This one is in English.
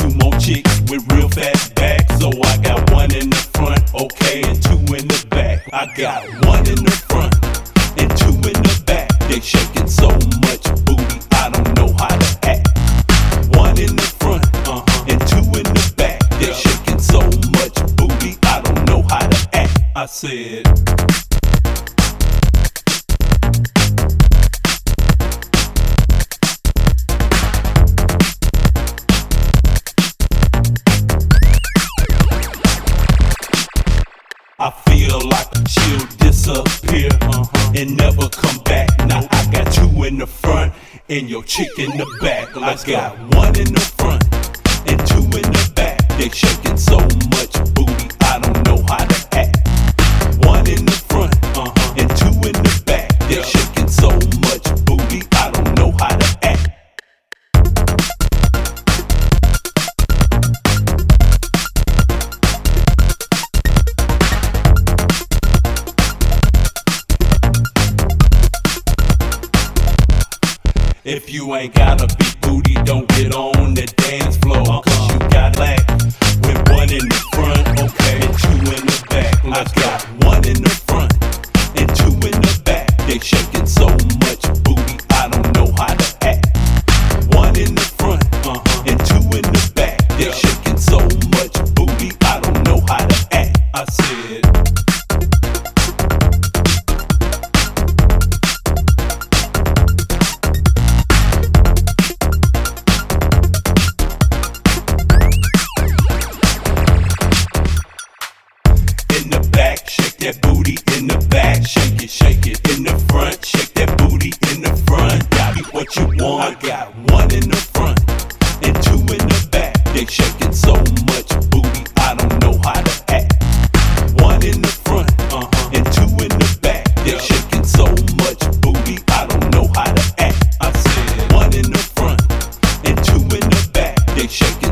two more chicks with real fat backs. So I got one in the front, okay, and two in the back. I got one in the front and two in the back. They shaking so much booty, I don't know how to act. One in the front, and two in the back. They shaking so much booty, I don't know how to act. I said, I feel like she'll disappear and never come back. Now I got two in the front and your chick in the back. I got one in the front and two in the back. They shaking so much booty, I don't know how to act. One in the front and two in the back. They shaking so much booty, I don't know how to act. If you ain't got a big booty, don't get on the dance floor. Cause you got lack with one in the front, okay, and two in the back. I got one in the front and two in the back. They shaking so much booty, I don't know how to act. One in the front and two in the back. They shaking so much booty, I don't know how to act. I said, shake that booty in the back, shake it in the front, shake that booty in the front. Got me what you want. I got one in the front and two in the back. They shaking so much booty, I don't know how to act. One in the front and two in the back. They shaking so much booty, I don't know how to act. I said one in the front and two in the back. They shaking